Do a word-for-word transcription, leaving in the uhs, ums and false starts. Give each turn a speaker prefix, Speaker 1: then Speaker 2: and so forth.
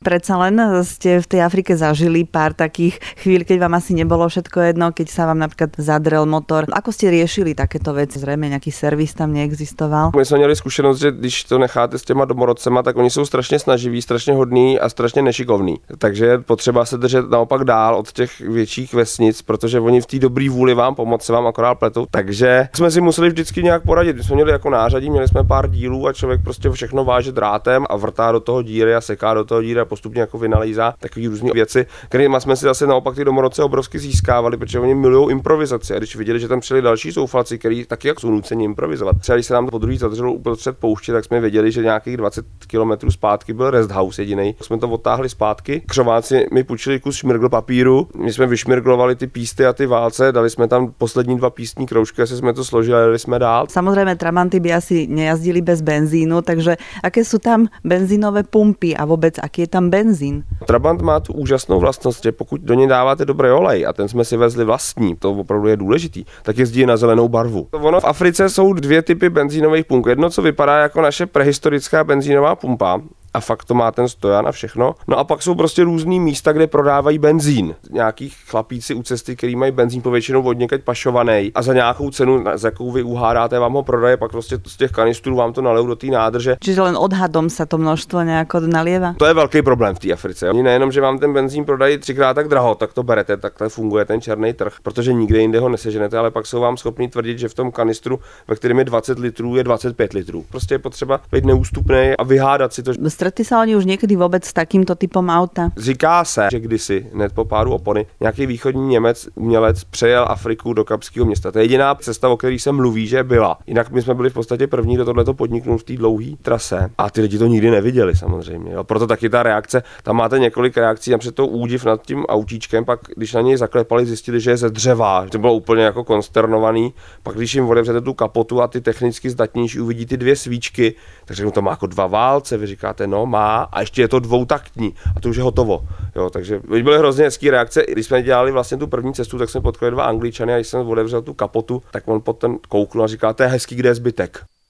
Speaker 1: Predsa len ste v tej Afrike zažili pár takých chvíľ, keď vám asi nebolo všetko jedno, keď sa vám napríklad zadrel motor. Ako ste riešili takéto veci? Zrejme nejaký servis tam neexistoval.
Speaker 2: My jsme měli zkušenost, že když to necháte s těma domorodcema, tak oni jsou strašně snaživí, strašně hodní a strašně nešikovní. Takže je potřeba se držet naopak dál od těch větších vesnic, protože oni v té dobré vůli vám pomoct se vám akorát pletou. Takže jsme si museli vždycky nějak poradit. My jsme měli jako nářadí, měli jsme pár dílů a člověk prostě všechno váže drátem a vrtá do toho díry a seká do toho díry a postupně jako vynalýzá takové různé věci, kterými jsme si zase naopak ty domorodce obrovsky získávali, protože oni milují improvizaci. A když viděli, že tam přijeli další zoufalci, kteří taky jak jsou nuceni improvizovat. Třeba když se nám to podruhé zadrželo uprostřed pouště, tak jsme věděli, že nějakých dvacet kilometrů zpátky byl rest house jedinej. Jsme to odtáhli zpátky. Křováci mi půjčili kus šmirgl papíru. My jsme vyšmirglovali ty písty a ty válce, dali jsme tam poslední dva pístní kroužky, asi jsme to složili a jeli jsme dál.
Speaker 1: Samozrejme, trabanty by asi nejazdili bez benzínu, takže aké sú tam benzínové pumpy a vôbec aký je tam benzín?
Speaker 2: Trabant má tu úžasnou vlastnost, že pokud do něj dáváte dobrý olej a ten jsme si vezli vlastní, to opravdu je důležitý, tak jezdí na zelenou barvu. Ono v Africe jsou dvě typy benzínových pump. Jedno, co vypadá jako naše prehistorická benzínová pumpa, a fakt to má ten stojan a všechno. No a pak jsou prostě různý místa, kde prodávají benzín. Nějaký chlapíci u cesty, který mají benzín povětšinou od někaď pašovaný a za nějakou cenu, za jakou vy uhádáte, vám ho prodaje, pak prostě z těch kanistrů vám to nalejou do té nádrže.
Speaker 1: Čiže len odhadom sa to množstvo nejako nalieva?
Speaker 2: To je velký problém v té Africe. Oni nejenom, že vám ten benzín prodají třikrát tak draho, tak to berete, takhle funguje ten černý trh, protože nikde jinde ho neseženete, ale pak jsou vám schopni tvrdit, že v tom kanistru, ve kterém je dvacet litrů, je dvacet pět litrů. Prostě je potřeba být neústupný a vyhádat si to.
Speaker 1: Stretli sa oni už niekedy vôbec s takýmto typom auta?
Speaker 2: Říká se, že kdysi, hned po pádu opony, nějaký východní Němec, umělec, přejel Afriku do Kapského města. To je jediná cesta, o které se mluví, že byla. Jinak my jsme byli v podstatě první, kdo tohleto podniknul v té dlouhé trase. A ty lidi to nikdy neviděli samozřejmě. Jo. Proto taky ta reakce, tam máte několik reakcí, například to údiv nad tím autíčkem, pak když na něj zaklepali, zjistili, že je ze dřeva. To bylo úplně jako konsternovaný. Pak když jim otevřete tu kapotu a ty technicky zdatnější uvidí ty dvě svíčky, tak řeknu, to má jako dva válce, vy říkáte, no má, a ještě je to dvoutaktní a to už je hotovo. Jo, takže byly hrozně hezký reakce. Když jsme dělali vlastně tu první cestu, tak jsme potkali dva Angličany a když jsem otevřel tu kapotu, tak on potom kouknul a říkal, to je hezký, kde je zbytek.